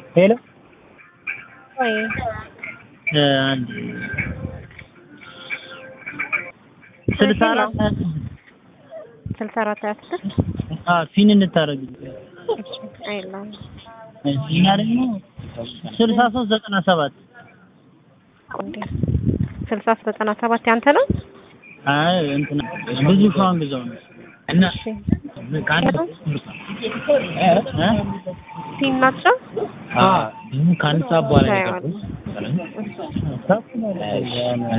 ሄሎ ወይ አንድ 64 ፊን እንታረግ አይላም እኛ ደግሞ 6397 6397 ያንተ ነው? አይ እንትና ብዙ ሻውን ብዙው ነው እና ሲናቸው ካንሳ በኋላ ነው